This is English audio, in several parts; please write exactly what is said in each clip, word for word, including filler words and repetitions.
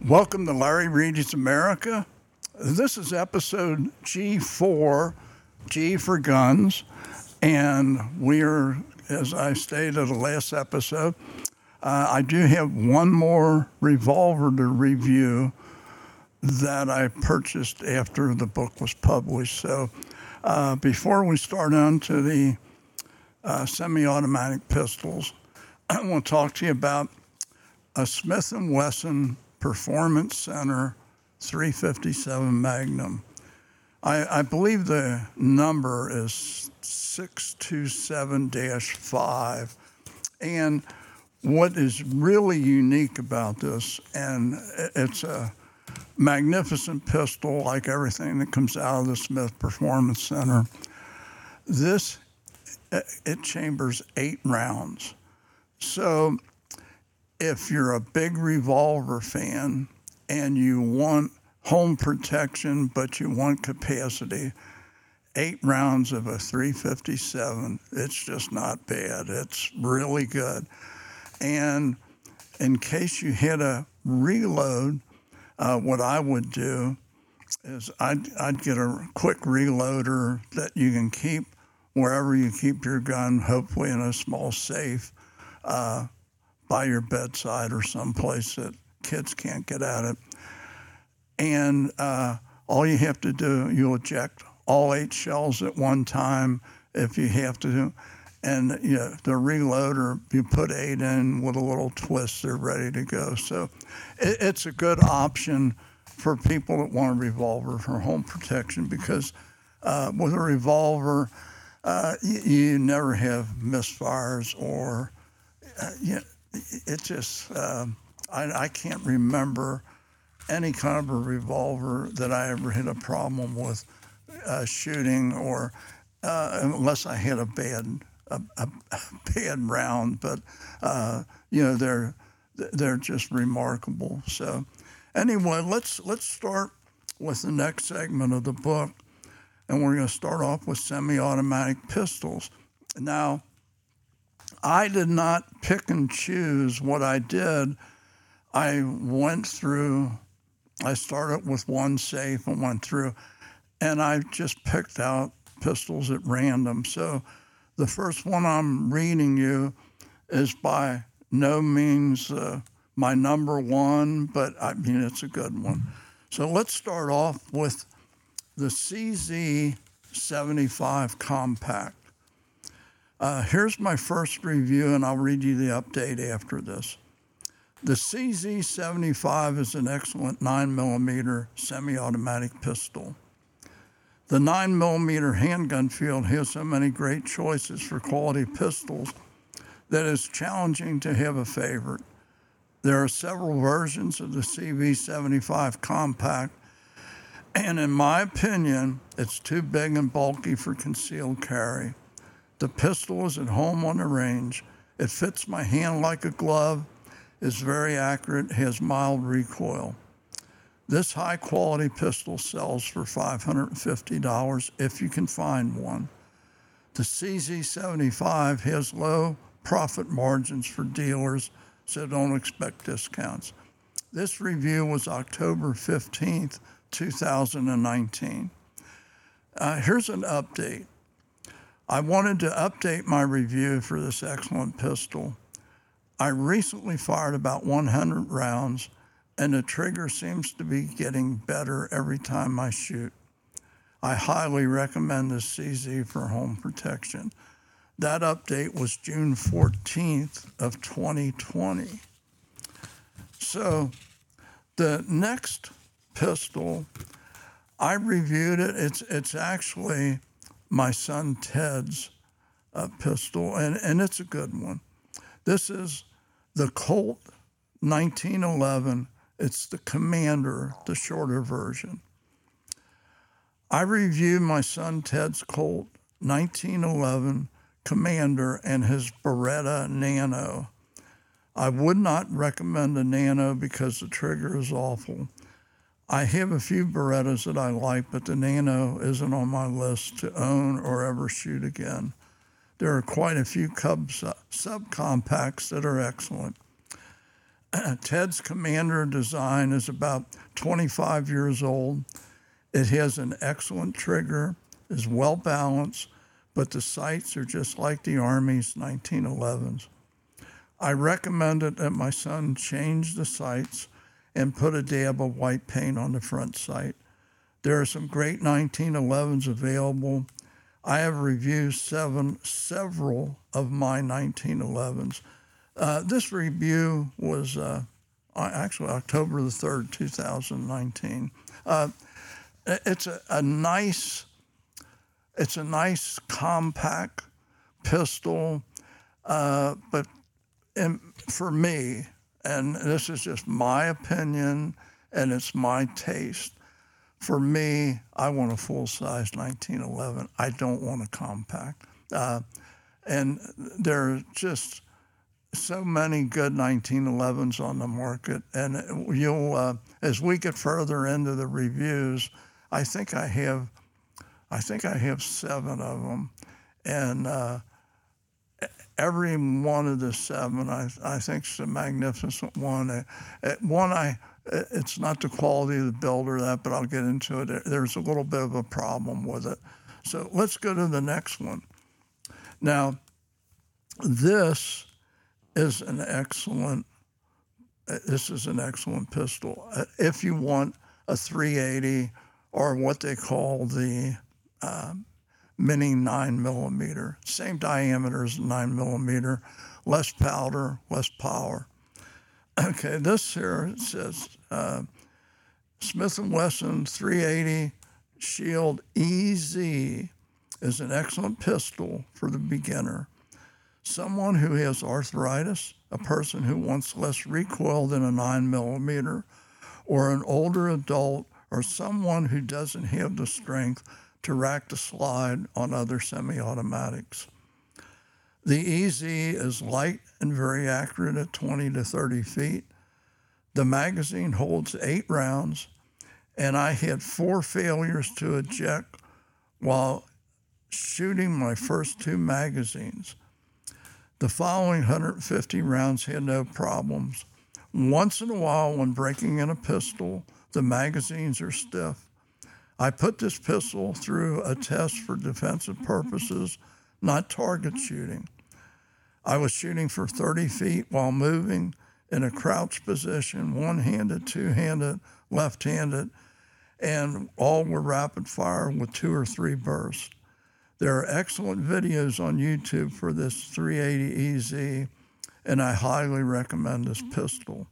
Welcome to Larry Ready's America. This is episode G four, G for guns, and we're, as I stated in the last episode, uh, I do have one more revolver to review that I purchased after the book was published. So uh, before we start on to the uh, semi-automatic pistols, I want to talk to you about a Smith and Wesson Performance Center three fifty-seven Magnum. I, I believe the number is six two seven dash five. And what is really unique about this, and it's a magnificent pistol like everything that comes out of the Smith Performance Center, this, it chambers eight rounds. So if you're a big revolver fan and you want home protection, but you want capacity, eight rounds of a three fifty-seven, it's just not bad. It's really good. And in case you hit a reload, uh, what I would do is I'd, I'd get a quick reloader that you can keep wherever you keep your gun, hopefully in a small safe, uh, by your bedside or someplace that kids can't get at it. And uh, all you have to do, you'll eject all eight shells at one time if you have to. And you know, the reloader, you put eight in with a little twist, they're ready to go. So it, it's a good option for people that want a revolver for home protection, because uh, with a revolver, uh, you, you never have misfires or, uh, you it just, uh, I, I can't remember any kind of a revolver that I ever had a problem with uh, shooting, or uh, unless I had a bad a, a, a bad round. But uh, you know, they're they're just remarkable. So anyway, let's let's start with the next segment of the book, and we're going to start off with semi-automatic pistols. Now, I did not pick and choose what I did. I went through, I started with one safe and went through, and I just picked out pistols at random. So the first one I'm reading you is by no means uh, my number one, but I mean, it's a good one. So let's start off with the C Z seventy-five Compact. Uh, here's my first review, and I'll read you the update after this. The C Z seventy-five is an excellent nine millimeter semi-automatic pistol. The nine millimeter handgun field has so many great choices for quality pistols that it's challenging to have a favorite. There are several versions of the C Z seventy-five Compact, and in my opinion, it's too big and bulky for concealed carry. The pistol is at home on the range. It fits my hand like a glove, is very accurate, has mild recoil. This high-quality pistol sells for five hundred fifty dollars if you can find one. The C Z seventy-five has low profit margins for dealers, so don't expect discounts. This review was October fifteenth, two thousand nineteen. Uh, here's an update. I wanted to update my review for this excellent pistol. I recently fired about one hundred rounds, and the trigger seems to be getting better every time I shoot. I highly recommend this C Z for home protection. That update was June fourteenth of twenty twenty. So the next pistol, I reviewed it. It's it's actually my son Ted's uh, pistol, and, and it's a good one. This is the Colt nineteen eleven. It's the Commander, the shorter version. I reviewed my son Ted's Colt nineteen eleven Commander and his Beretta Nano. I would not recommend the Nano because the trigger is awful. I have a few Berettas that I like, but the Nano isn't on my list to own or ever shoot again. There are quite a few Cub subcompacts that are excellent. Ted's Commander design is about twenty-five years old. It has an excellent trigger, is well balanced, but the sights are just like the Army's nineteen elevens. I recommended that my son change the sights and put a dab of white paint on the front sight. There are some great nineteen elevens available. I have reviewed seven, several of my nineteen elevens. Uh, this review was uh, actually October the third, two thousand nineteen. Uh, it's a, a nice, it's a nice compact pistol, uh, but in, for me, and this is just my opinion and it's my taste, for me, I want a full-size nineteen eleven. I don't want a compact. Uh, and there are just so many good nineteen elevens on the market. And you'll, uh, as we get further into the reviews, I think I have, I think I have seven of them. And uh, every one of the seven, I, I think is a magnificent one. Uh, one, I, it's not the quality of the build or that, but I'll get into it. There's a little bit of a problem with it. So let's go to the next one. Now, this is an excellent, this is an excellent pistol. If you want a three eighty or what they call the uh, mini nine millimeter, same diameter as nine millimeter, less powder, less power. Okay, this here says uh, Smith and Wesson three eighty Shield E Z is an excellent pistol for the beginner. Someone who has arthritis, a person who wants less recoil than a nine millimeter, or an older adult, or someone who doesn't have the strength to rack the slide on other semi-automatics. The E Z is light and very accurate at twenty to thirty feet. The magazine holds eight rounds, and I had four failures to eject while shooting my first two magazines. The following one hundred fifty rounds had no problems. Once in a while, when breaking in a pistol, the magazines are stiff. I put this pistol through a test for defensive purposes, not target shooting. I was shooting for thirty feet while moving in a crouched position, one-handed, two-handed, left-handed, and all were rapid fire with two or three bursts. There are excellent videos on YouTube for this three eighty E Z, and I highly recommend this pistol.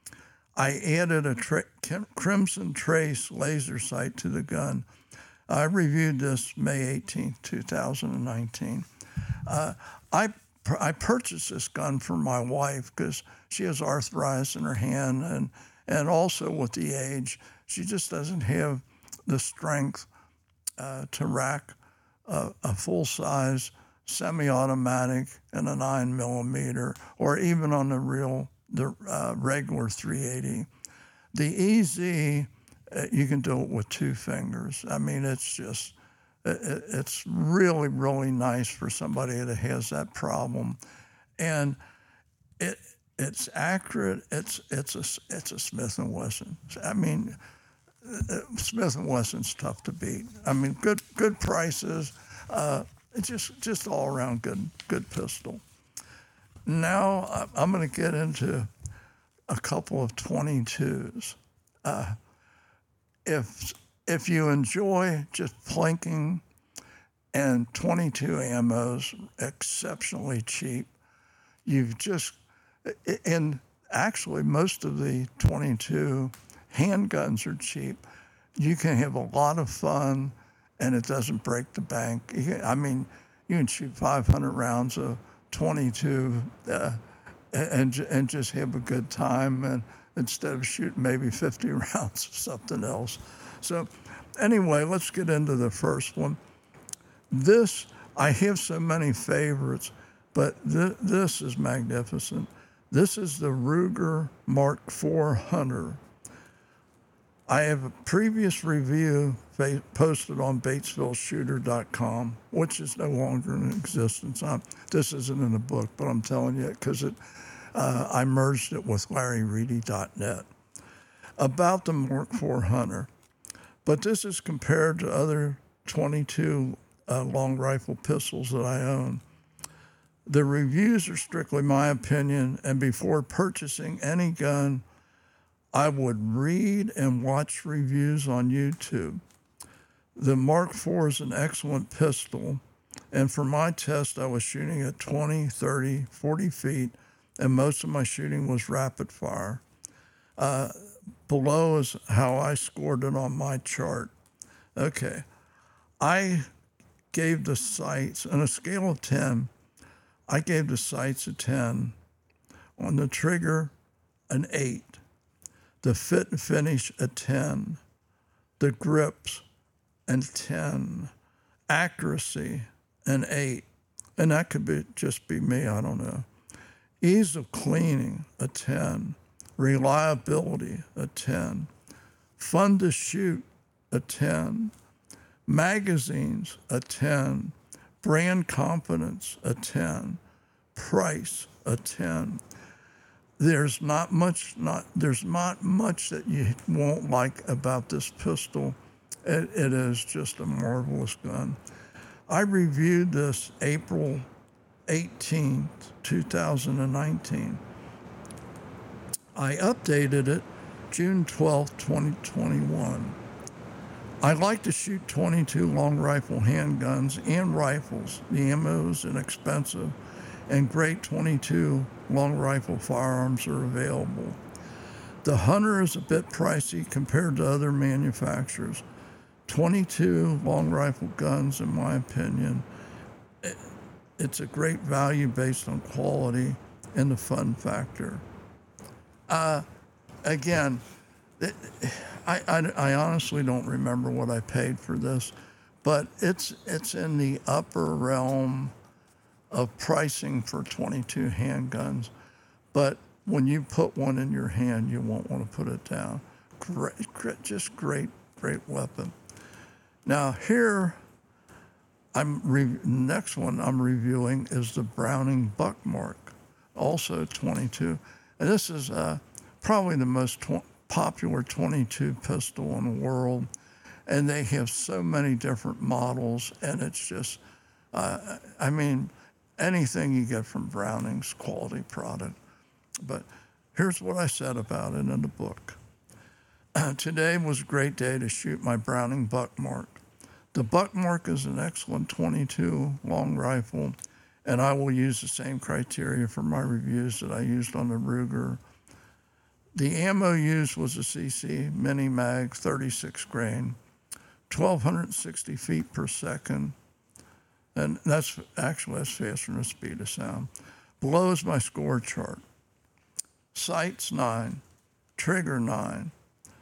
I added a tra- Crimson Trace laser sight to the gun. I reviewed this May eighteenth, two thousand nineteen. Uh, I, I purchased this gun for my wife because she has arthritis in her hand, and, and also with the age, she just doesn't have the strength uh, to rack a, a full-size semi-automatic and a nine millimeter, or even on the real, the uh, regular three eighty. The E Z, uh, you can do it with two fingers. I mean, it's just, it, it's really, really nice for somebody that has that problem, and it it's accurate. It's it's a it's a Smith and Wesson. I mean, Smith and Wesson's tough to beat. I mean, good good prices. Uh, it's just just all around good good pistol. Now I'm going to get into a couple of twenty-twos. Uh, if if you enjoy just plinking, and twenty-two ammo's exceptionally cheap, you've just and actually most of the twenty-two handguns are cheap. You can have a lot of fun, and it doesn't break the bank. You can, I mean, you can shoot five hundred rounds of twenty-two uh, and and just have a good time, and instead of shooting maybe fifty rounds of something else. So anyway, let's get into the first one. This, I have so many favorites, but th- this is magnificent. This is the Ruger Mark four Hunter. I have a previous review posted on Batesville Shooter dot com, which is no longer in existence. I'm, this isn't in the book, but I'm telling you because it, Uh, I merged it with Larry Reedy dot net. About the Mark four Hunter. But this is compared to other twenty-two uh, long rifle pistols that I own. The reviews are strictly my opinion, and before purchasing any gun, I would read and watch reviews on YouTube. The Mark four is an excellent pistol, and for my test, I was shooting at twenty, thirty, forty feet, and most of my shooting was rapid fire. Uh, below is how I scored it on my chart. Okay, I gave the sights, on a scale of ten, I gave the sights a ten, on the trigger an eight, the fit and finish a ten, the grips an ten, accuracy an eight, and that could be just be me, I don't know. Ease of cleaning a ten, reliability a ten, fun to shoot a ten, magazines a ten, brand confidence a ten, price a ten. There's not much not there's not much that you won't like about this pistol. It, it is just a marvelous gun. I reviewed this April eighteenth, two thousand nineteen. I updated it June twelfth, twenty twenty-one. I like to shoot twenty-two long rifle handguns and rifles. The ammo is inexpensive, and great twenty-two long rifle firearms are available. The Hunter is a bit pricey compared to other manufacturers. twenty-two long rifle guns, in my opinion, it's a great value based on quality and the fun factor. Uh, again, it, I, I, I honestly don't remember what I paid for this, but it's it's in the upper realm of pricing for twenty-two handguns. But when you put one in your hand, you won't want to put it down. Great, great just great, great weapon. Now here, I'm re- next one I'm reviewing is the Browning Buckmark, also twenty-two. And this is uh, probably the most tw- popular twenty-two pistol in the world, and they have so many different models, and it's just, uh, I mean, anything you get from Browning's quality product. But here's what I said about it in the book. Today was a great day to shoot my Browning Buckmark. The Buckmark is an excellent twenty-two long rifle, and I will use the same criteria for my reviews that I used on the Ruger. The ammo used was a C C Mini Mag thirty-six grain, twelve sixty feet per second, and that's actually that's faster than the speed of sound. Below is my score chart. Sights nine, trigger nine,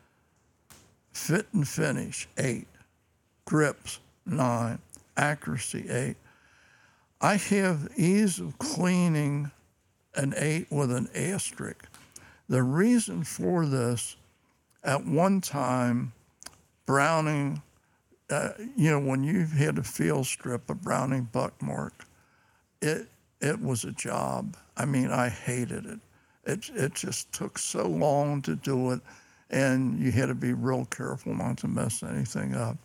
fit and finish eight, grips nine, accuracy eight. I have ease of cleaning an eight with an asterisk. The reason for this, at one time, Browning, uh, you know, when you had a field strip, a Browning Buckmark, it it was a job. I mean, I hated it. It it just took so long to do it, and you had to be real careful not to mess anything up.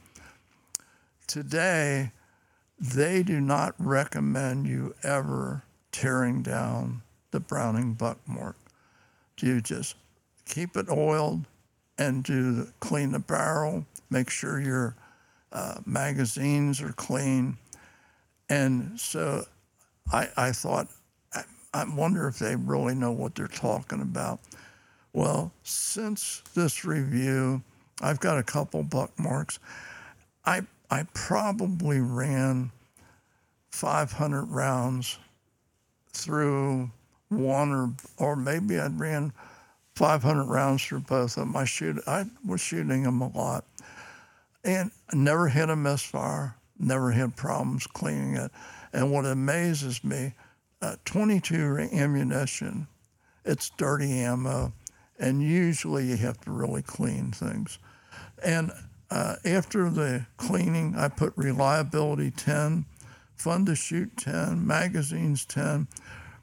Today, they do not recommend you ever tearing down the Browning Buckmark. You just keep it oiled and do the, clean the barrel, make sure your uh, magazines are clean. And so I, I thought, I, I wonder if they really know what they're talking about. Well, since this review, I've got a couple Buckmarks. I I probably ran five hundred rounds through one, or or maybe I ran five hundred rounds through both of them. I shoot I was shooting them a lot, and never hit a misfire. Never had problems cleaning it. And what amazes me, uh, twenty-two ammunition, it's dirty ammo, and usually you have to really clean things. And uh, after the cleaning, I put reliability ten, fun to shoot ten, magazines ten,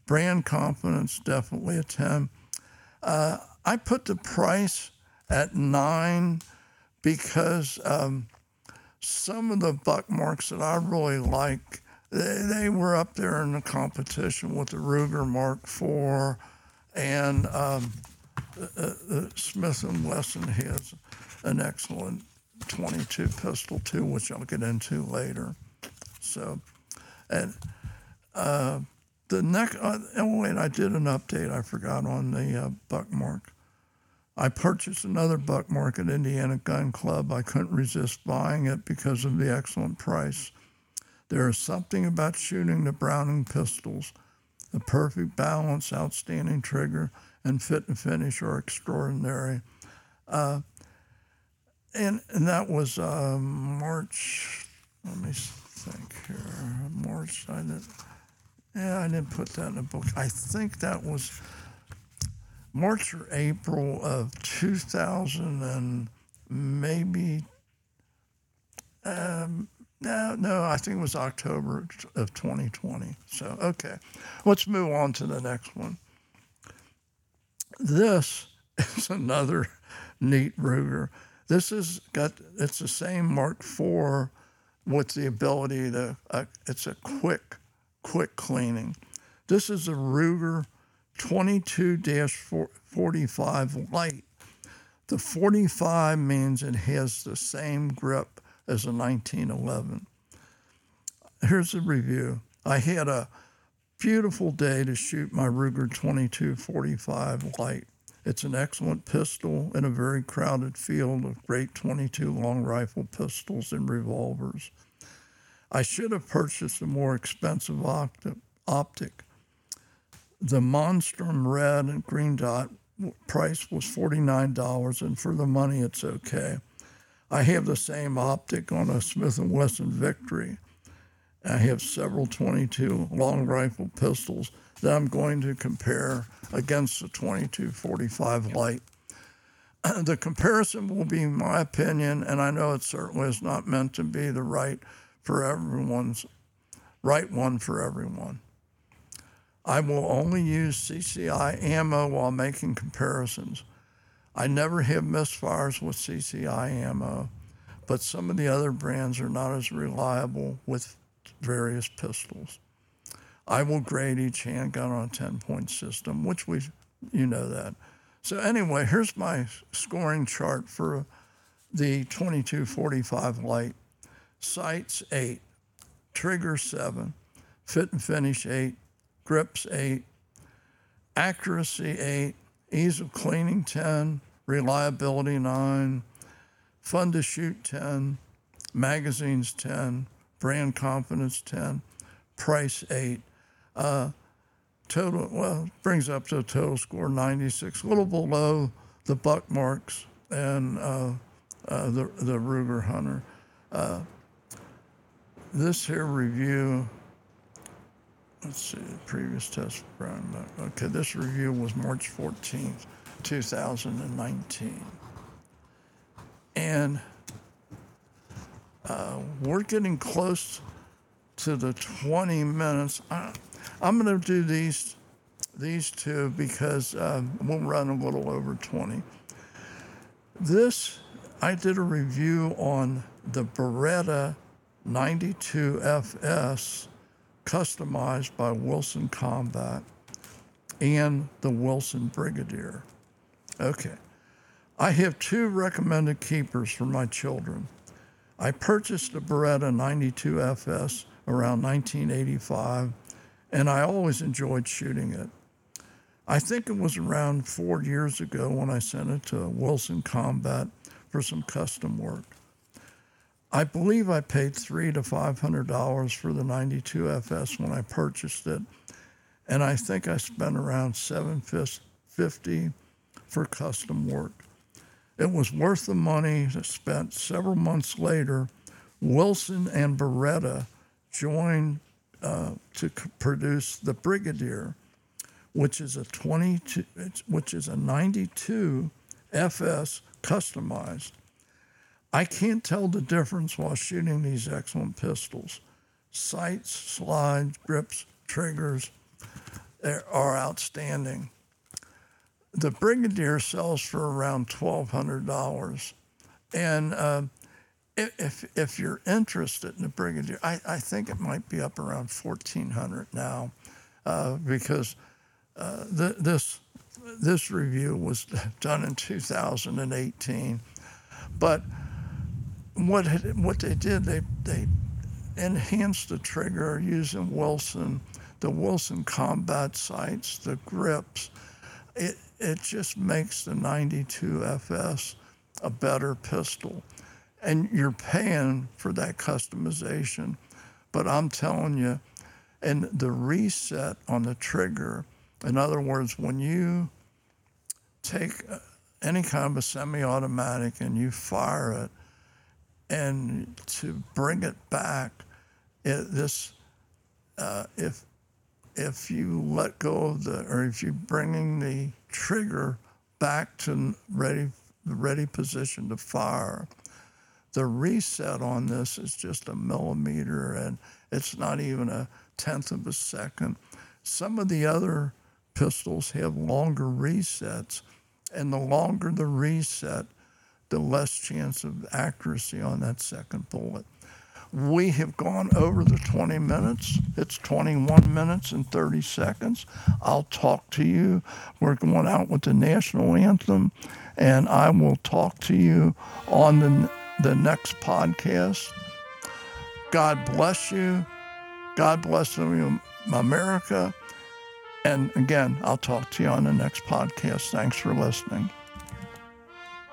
Brand confidence, definitely a ten. Uh, I put the price at nine because um, some of the buck marks that I really like, they, they were up there in the competition with the Ruger Mark four, and um, uh, uh, Smith and Wesson has an excellent twenty-two pistol too, which I'll get into later. So, and uh, the next, uh, oh wait, I did an update. I forgot on the uh, buck mark. I purchased another buck mark at Indiana Gun Club. I couldn't resist buying it because of the excellent price. There is something about shooting the Browning pistols. The perfect balance, outstanding trigger, and fit and finish are extraordinary. Uh, and, and that was uh, March, let me think here, March, I didn't, yeah, I didn't put that in the book. I think that was March or April of two thousand and maybe, um, no, no, I think it was October of twenty twenty. So, okay, let's move on to the next one. This is another neat Ruger. This has got, it's the same Mark four with the ability to, uh, it's a quick, quick cleaning. This is a Ruger twenty-two forty-five Light. The forty-five means it has the same grip as a nineteen eleven. Here's a review. I had a beautiful day to shoot my Ruger twenty-two forty-five Light. It's an excellent pistol in a very crowded field of great twenty-two long rifle pistols and revolvers. I should have purchased a more expensive optic. The Monstrum red and green dot price was forty-nine dollars, and for the money, it's okay. I have the same optic on a Smith and Wesson Victory. I have several twenty-two long rifle pistols that I'm going to compare against the twenty-two forty-five Light. The comparison will be my opinion, and I know it certainly is not meant to be the right for everyone's right one for everyone. I will only use C C I ammo while making comparisons. I never have misfires with C C I ammo, but some of the other brands are not as reliable with various pistols. I will grade each handgun on a ten-point system, which we, you know that. So anyway, here's my scoring chart for the twenty-two forty-five Light. Sights, eight. Trigger, seven. Fit and finish, eight. Grips, eight. Accuracy, eight. Ease of cleaning, ten. Reliability, nine. Fun to shoot, ten. Magazines, ten. Brand confidence, ten. Price, eight. Uh, total, well, brings up to a total score ninety-six, a little below the buck marks and uh, uh, the, the Ruger Hunter. Uh, this here review, let's see, the previous test, okay, this review was March fourteenth, two thousand nineteen. And uh, we're getting close to the twenty minutes. I, I'm going to do these these two because um, we'll run a little over twenty. This, I did a review on the Beretta ninety-two F S customized by Wilson Combat and the Wilson Brigadier. Okay. I have two recommended keepers for my children. I purchased a Beretta ninety-two F S around nineteen eighty-five, and I always enjoyed shooting it. I think it was around four years ago when I sent it to Wilson Combat for some custom work. I believe I paid three to five hundred dollars for the ninety-two F S when I purchased it, and I think I spent around seven fifty for custom work. It was worth the money spent. Several months later, Wilson and Beretta joined uh, to c- produce the Brigadier, which is a twenty-two, which is a ninety-two F S customized. I can't tell the difference while shooting these excellent pistols. Sights, slides, grips, triggers. are outstanding. The Brigadier sells for around twelve hundred dollars. And uh, if, if you're interested in the Brigadier, I, I think it might be up around fourteen hundred dollars now uh, because uh, th- this, this review was done in two thousand eighteen. But what, what they did, they, they enhanced the trigger using Wilson, the Wilson combat sights, the grips. It, it just makes the ninety-two F S a better pistol. And you're paying for that customization. But I'm telling you, and the reset on the trigger, in other words, when you take any kind of a semi-automatic and you fire it, and to bring it back, it, this, uh, if if you let go of the, or if you're bringing the trigger back to ready, ready position to fire, the reset on this is just a millimeter, and it's not even a tenth of a second. Some of the other pistols have longer resets, and the longer the reset, the less chance of accuracy on that second bullet. We have gone over the twenty minutes. It's twenty-one minutes and thirty seconds. I'll talk to you. We're going out with the national anthem, and I will talk to you on the, the next podcast. God bless you. God bless you, America. And again, I'll talk to you on the next podcast. Thanks for listening.